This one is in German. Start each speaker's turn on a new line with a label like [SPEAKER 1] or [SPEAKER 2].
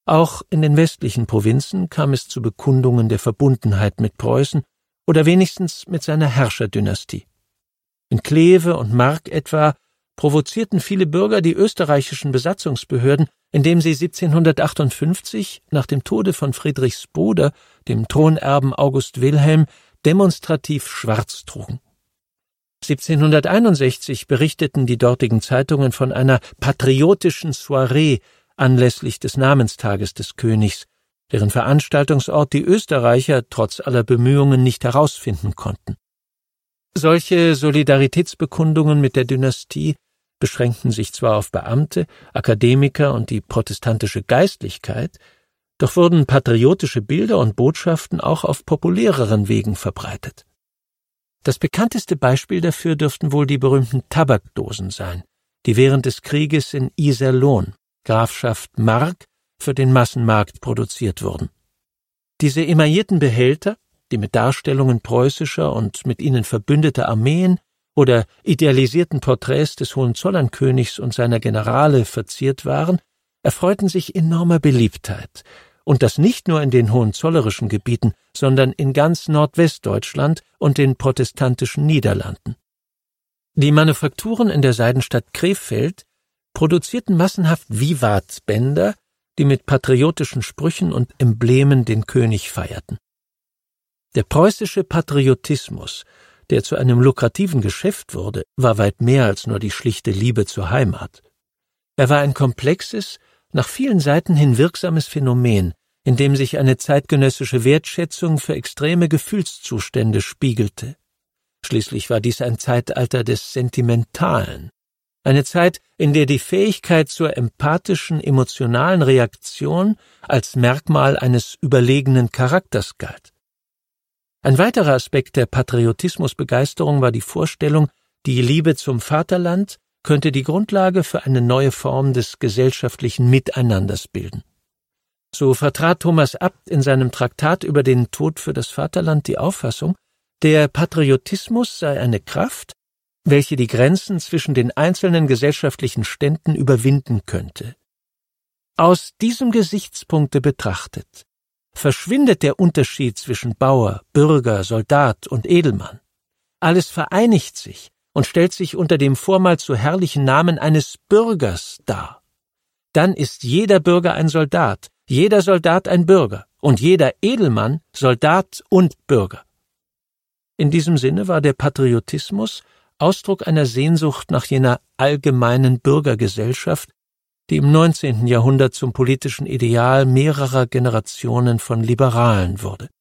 [SPEAKER 1] Auch in den westlichen Provinzen kam es zu Bekundungen der Verbundenheit mit Preußen oder wenigstens mit seiner Herrscherdynastie. In Kleve und Mark etwa provozierten viele Bürger die österreichischen Besatzungsbehörden, indem sie 1758 nach dem Tode von Friedrichsboder, dem Thronerben August Wilhelm, demonstrativ schwarz trugen. 1761 berichteten die dortigen Zeitungen von einer patriotischen Soiree anlässlich des Namenstages des Königs, deren Veranstaltungsort die Österreicher trotz aller Bemühungen nicht herausfinden konnten. Solche Solidaritätsbekundungen mit der Dynastie beschränkten sich zwar auf Beamte, Akademiker und die protestantische Geistlichkeit, doch wurden patriotische Bilder und Botschaften auch auf populäreren Wegen verbreitet. Das bekannteste Beispiel dafür dürften wohl die berühmten Tabakdosen sein, die während des Krieges in Iserlohn, Grafschaft Mark, für den Massenmarkt produziert wurden. Diese emaillierten Behälter, die mit Darstellungen preußischer und mit ihnen verbündeter Armeen oder idealisierten Porträts des Hohenzollernkönigs und seiner Generale verziert waren, erfreuten sich enormer Beliebtheit, und das nicht nur in den hohenzollerischen Gebieten, sondern in ganz Nordwestdeutschland und den protestantischen Niederlanden. Die Manufakturen in der Seidenstadt Krefeld produzierten massenhaft Vivat-Bänder, die mit patriotischen Sprüchen und Emblemen den König feierten. Der preußische Patriotismus, der zu einem lukrativen Geschäft wurde, war weit mehr als nur die schlichte Liebe zur Heimat. Er war ein komplexes, nach vielen Seiten hin wirksames Phänomen, in dem sich eine zeitgenössische Wertschätzung für extreme Gefühlszustände spiegelte. Schließlich war dies ein Zeitalter des Sentimentalen, eine Zeit, in der die Fähigkeit zur empathischen, emotionalen Reaktion als Merkmal eines überlegenen Charakters galt. Ein weiterer Aspekt der Patriotismusbegeisterung war die Vorstellung, die Liebe zum Vaterland könnte die Grundlage für eine neue Form des gesellschaftlichen Miteinanders bilden. So vertrat Thomas Abt in seinem Traktat über den Tod für das Vaterland die Auffassung, der Patriotismus sei eine Kraft, welche die Grenzen zwischen den einzelnen gesellschaftlichen Ständen überwinden könnte. Aus diesem Gesichtspunkte betrachtet verschwindet der Unterschied zwischen Bauer, Bürger, Soldat und Edelmann. Alles vereinigt sich und stellt sich unter dem vormals so herrlichen Namen eines Bürgers dar. Dann ist jeder Bürger ein Soldat, jeder Soldat ein Bürger und jeder Edelmann Soldat und Bürger. In diesem Sinne war der Patriotismus Ausdruck einer Sehnsucht nach jener allgemeinen Bürgergesellschaft, die im 19. Jahrhundert zum politischen Ideal mehrerer Generationen von Liberalen wurde.